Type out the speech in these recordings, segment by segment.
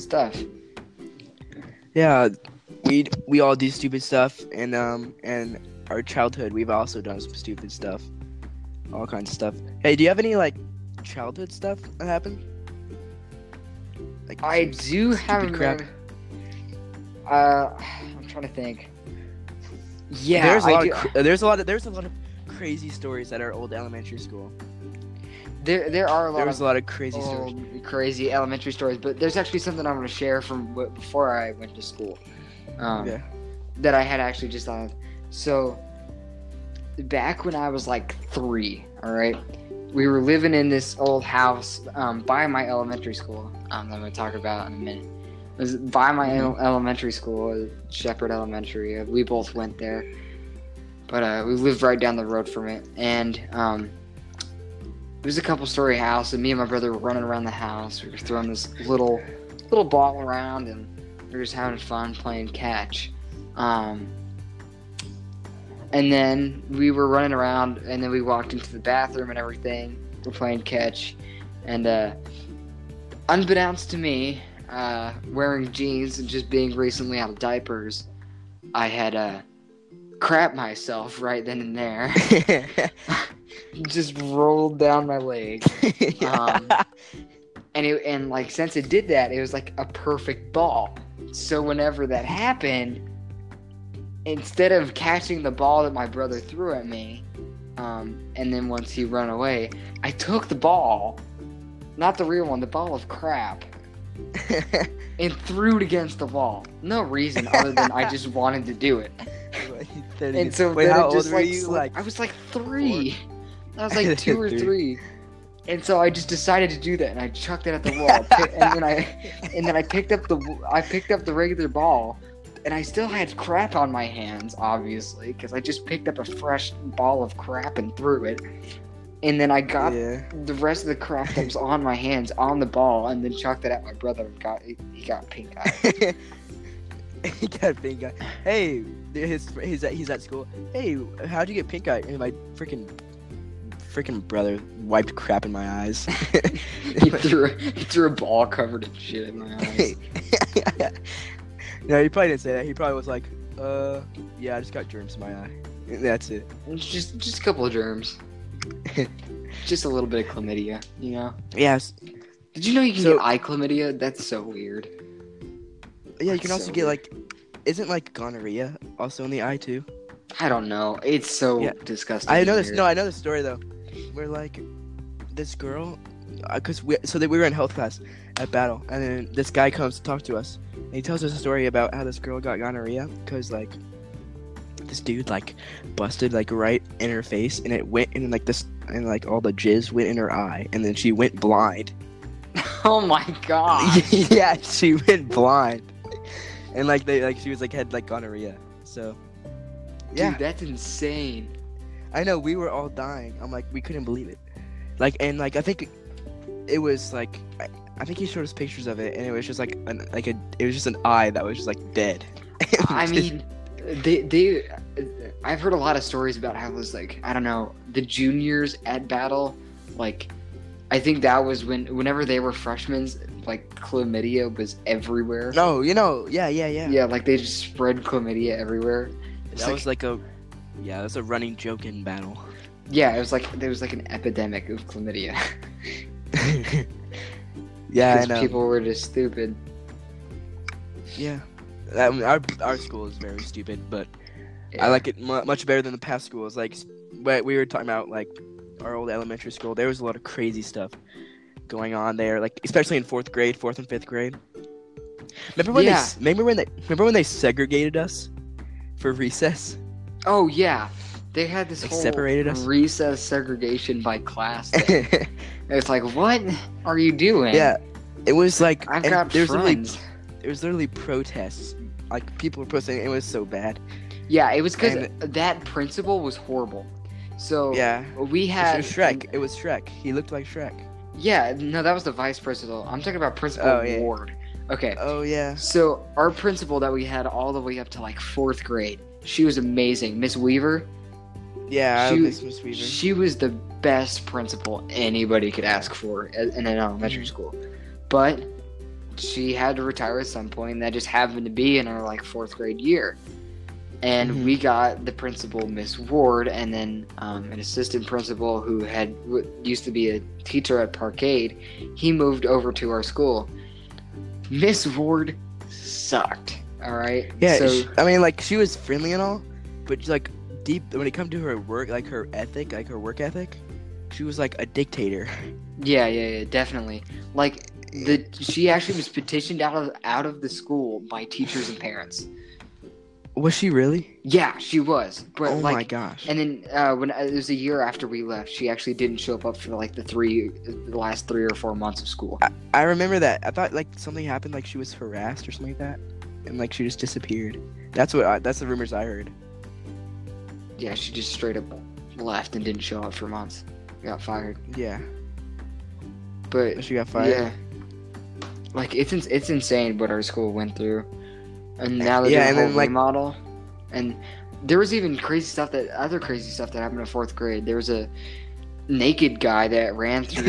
stuff. Yeah, we all do stupid stuff, and our childhood we've also done some stupid stuff, all kinds of stuff. Hey, do you have any like childhood stuff that happened? Like I some do have stupid crap. I'm trying to think. Yeah, There's a I lot do. there's a lot of crazy stories at our old elementary school. There are a lot There was of a lot of crazy stories. crazy elementary stories, but there's actually something I want to share from before I went to school. Okay. That I had actually just thought of. So, back when I was like 3, all right, we were living in this old house by my elementary school. That I'm going to talk about in a minute. It was by my elementary school, Shepherd Elementary. We both went there, but we lived right down the road from it, and it was a couple-story house, and me and my brother were running around the house. We were throwing this little ball around, and we were just having fun playing catch. And then we were running around, and then we walked into the bathroom and everything. We're playing catch, and unbeknownst to me, wearing jeans and just being recently out of diapers, I had crapped myself right then and there. Just rolled down my leg. And like since it did that, it was like a perfect ball. So whenever that happened, instead of catching the ball that my brother threw at me, and then once he ran away, I took the ball, not the real one, the ball of crap, and threw it against the wall. No reason other than I just wanted to do it. And so wait, then how it just old were you? Like I was like 3. I was like 2 or 3. And so I just decided to do that, and I chucked it at the wall. and then I picked up the regular ball, and I still had crap on my hands, obviously, because I just picked up a fresh ball of crap and threw it. And then I got the rest of the crap that was on my hands on the ball, and then chucked it at my brother. And he got pink eye. He got pink eye. Hey, he's at school. Hey, how'd you get pink eye? And my freaking brother wiped crap in my eyes. he threw a ball covered in shit in my eyes. No, he probably didn't say that. He probably was like, yeah, I just got germs in my eye. That's it. Just a couple of germs. Just a little bit of chlamydia, you know? Yes. Did you know you can get eye chlamydia? That's so weird. Yeah, you can also get like, isn't like gonorrhea also in the eye too? I don't know. It's so disgusting. I know this. No, I know the story though. Where like this girl, because we were in health class at Battle, and then this guy comes to talk to us, and he tells us a story about how this girl got gonorrhea because like this dude like busted like right in her face, and it went in like this, and like all the jizz went in her eye, and then she went blind. Oh my god. Yeah, she went blind, and like she was like had like gonorrhea. So yeah, dude, that's insane. I know, we were all dying. I'm like, we couldn't believe it. Like, and like I think it was like I think he showed us pictures of it, and it was just like it was just an eye that was just like dead. I mean, I've heard a lot of stories about how it was like, I don't know, the juniors at Battle, like I think that was whenever they were freshmen, like chlamydia was everywhere. No, yeah. Yeah, like they just spread chlamydia everywhere. That was like that's a running joke in Battle. Yeah, there was like an epidemic of chlamydia. Yeah, I know. People were just stupid. Yeah, our school is very stupid, but I like it much better than the past schools. Like, we were talking about like our old elementary school. There was a lot of crazy stuff going on there, like especially in 4th and 5th grade. Remember when they segregated us for recess? Oh yeah, they had this whole separated us? recess segregation by class thing. It's like, what are you doing? Yeah, it was like I've got friends. There was literally protests. Like people were protesting. It was so bad. Yeah, it was because that principal was horrible. So yeah, we had Shrek. It was Shrek. He looked like Shrek. Yeah, no, that was the vice principal. I'm talking about Principal Ward. Okay. Oh yeah. So our principal that we had all the way up to like 4th grade, she was amazing, Miss Weaver. Yeah, I miss Miss Weaver. She was the best principal anybody could ask for in an elementary school. But she had to retire at some point, and that just happened to be in our like 4th grade year. And we got the principal, Miss Ward, and then an assistant principal who used to be a teacher at Parkade. He moved over to our school. Miss Ward sucked. All right. Yeah, So, I mean, like, she was friendly and all, but like deep when it comes to her work, like her ethic, like her work ethic, she was like a dictator. yeah, definitely. Like she actually was petitioned out of the school by teachers and parents. Was she really? Yeah, she was. But Oh like, my gosh. And then when it was a year after we left, she actually didn't show up for like the last 3 or 4 months of school. I remember that. I thought like something happened, like she was harassed or something like that, and like she just disappeared. That's the rumors I heard. Yeah, she just straight up left and didn't show up for months. Got fired. Yeah. But She got fired. yeah, like it's insane what our school went through, and now they're Yeah, doing and a then, whole like- remodel, and there was even other crazy stuff that happened in 4th grade. There was a naked guy that ran through.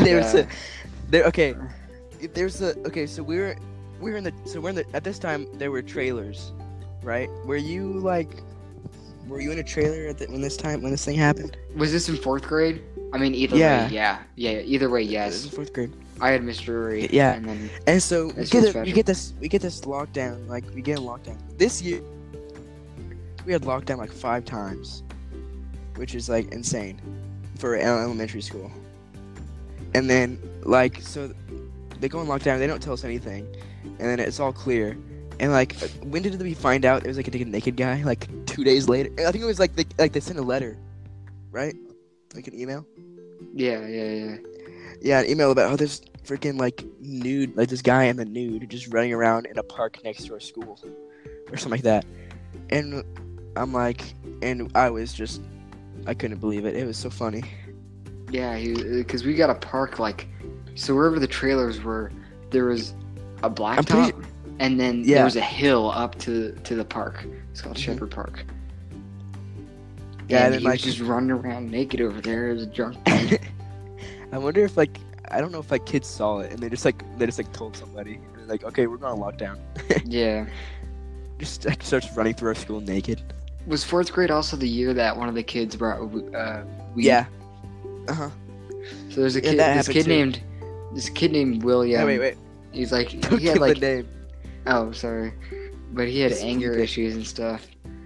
At this time there were trailers, right? Were you in a trailer when this thing happened? Was this in 4th grade? I mean, either Yeah. way, yeah. Either way, This yes. is 4th grade. I had Mr. Drury. Yeah. And then And so we That's get, just we special. get this lockdown. Like we get a lockdown this year. We had lockdown like 5 times, which is like insane for elementary school. And then like so, they go on lockdown. They don't tell us anything, and then it's all clear. And like, when did we find out there was like a naked guy? Like 2 days later. I think it was like they sent a letter, right? Like an email. yeah. Yeah, an email about how this freaking like nude, like this guy in the nude just running around in a park next to our school or something like that. And I'm like, and I couldn't believe it. It was so funny. Yeah, because we got a park like, so wherever the trailers were, there was a blacktop, and then Yeah. there was a hill up to the park. It's called Mhm. Shepherd Park. Yeah, and and he then, was just running around naked over there as a drunk. I wonder if like, I don't know if like kids saw it and they just told somebody. They're like, okay, we're going on lockdown. Yeah. Just like starts running through our school naked. Was 4th grade also the year that one of the kids brought weed? Yeah. Uh-huh. So there's a Yeah, kid. that This happened kid named William. Oh, wait. He's like Don't he had give like the name. oh sorry, but he had Just anger leave it. issues and stuff.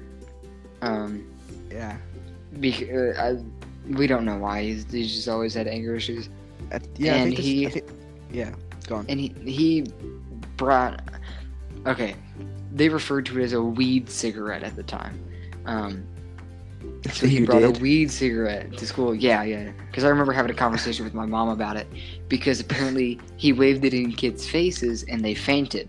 Yeah. We don't know why. He's just always had anger issues. Yeah, And yeah, go on. And he brought. Okay, they referred to it as a weed cigarette at the time. So he You brought a did? weed cigarette to school. Yeah. Because I remember having a conversation with my mom about it. Because apparently he waved it in kids' faces and they fainted.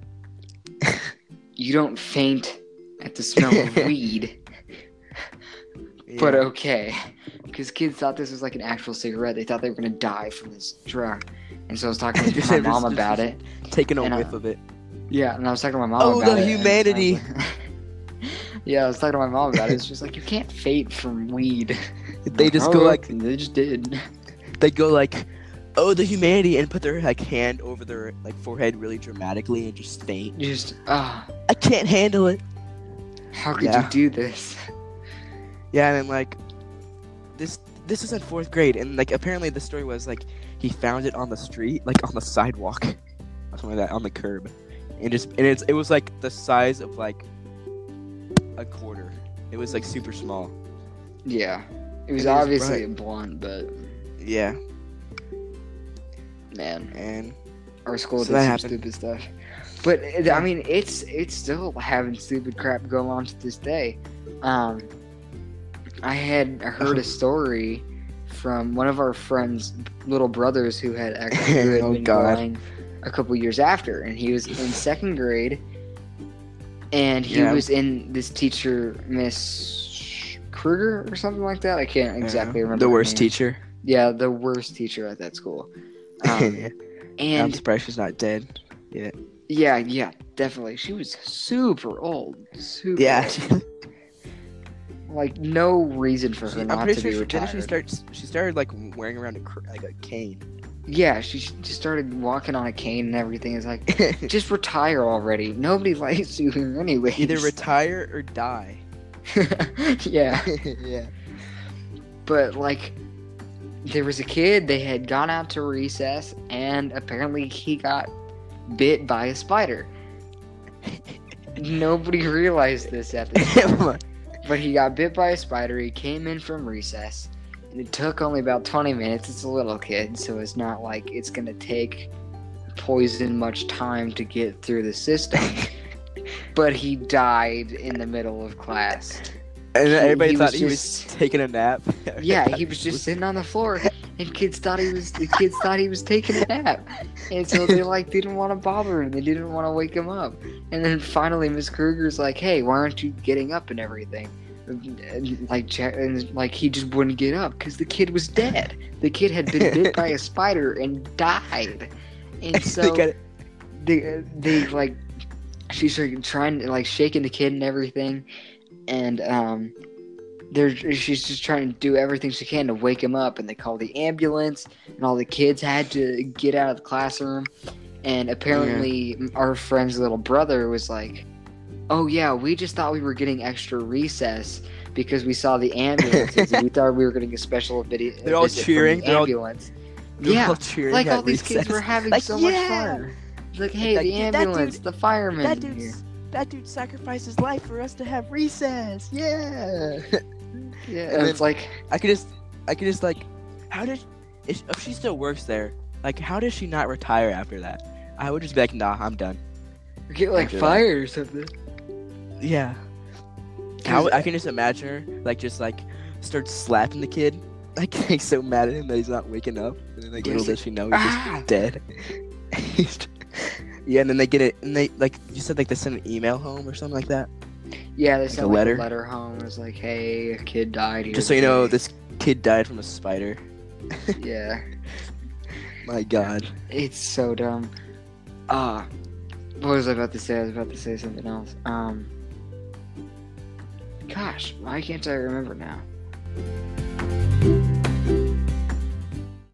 You don't faint at the smell of weed. But Yeah. okay. Because kids thought this was like an actual cigarette. They thought they were going to die from this drug. And so I was talking with Just- my just- mom just- about it. taking a and, whiff of it. Yeah, and I was talking to my mom Oh, about the it. humanity. And I was like- yeah, I was talking to my mom about it. It's just like, you can't faint from weed. They just Oh, go like, and they just did. they go like, oh, the humanity, and put their like hand over their like forehead really dramatically and just faint. Just, I can't handle it. how could Yeah. you do this? Yeah, and then like, this is in 4th grade, and like apparently the story was like he found it on the street, like on the sidewalk, or something like that, on the curb, and it was like the size of like a quarter. It was like super small. Yeah. It was And it was obviously bright. a blunt, but Yeah, man, and our school So did that some happened. stupid stuff. But I mean, it's still having stupid crap go on to this day. I had heard a story from one of our friends' little brothers who had actually Oh, been God. going a couple years after, and he was in 2nd grade, and he Yeah. was in this teacher, Miss Kruger or something like that. I can't exactly remember the her worst name. teacher. Yeah, the worst teacher at that school. I'm And surprised she's not dead. yeah, definitely. She was super old. Super Yeah, old. Like, no reason for her I'm not pretty to sure be she, retired. she started like wearing around like a cane. Yeah, she just started walking on a cane and everything. It's like, just retire already. Nobody likes you here anyways. Either retire or die. Yeah. Yeah. But, like, there was a kid, they had gone out to recess, and apparently he got bit by a spider. Nobody realized this at the time. But he got bit by a spider. He came in from recess, and it took only about 20 minutes. It's a little kid, so it's not like it's going to take poison much time to get through the system. But he died in the middle of class. And everybody thought he was was taking a nap. Yeah, he was just sitting on the floor, and the kids thought he was taking a nap, and so they didn't want to bother him. They didn't want to wake him up. And then finally, Miss Kruger's like, "Hey, why aren't you getting up and everything?" And he just wouldn't get up because the kid was dead. The kid had been bit by a spider and died. And so she's trying to shaking the kid and everything. And she's just trying to do everything she can to wake him up, and they call the ambulance, and all the kids had to get out of the classroom. And apparently, our friend's little brother was like, "Oh yeah, we just thought we were getting extra recess because we saw the ambulances, and we thought we were getting a special video." They're all cheering. The ambulance. They're all cheering. Like all these recess. kids were having so much fun. It's like, hey, the ambulance, the firemen here. That dude sacrificed his life for us to have recess. Yeah. Yeah, and it's like I could just how did if she still works there? Like, how does she not retire after that? I would just be like, nah, I'm done. Get fired or something. Yeah. I can just imagine her just start slapping the kid, like so mad at him that he's not waking up, and then little does she know he's just dead. Yeah, and then they get it, and they you said they send an email home or something like that. Yeah, they sent a letter home. It was like, hey, a kid died here. Just so you know, this kid died from a spider. Yeah. My God. It's so dumb. What was I about to say? I was about to say something else. Gosh, why can't I remember now?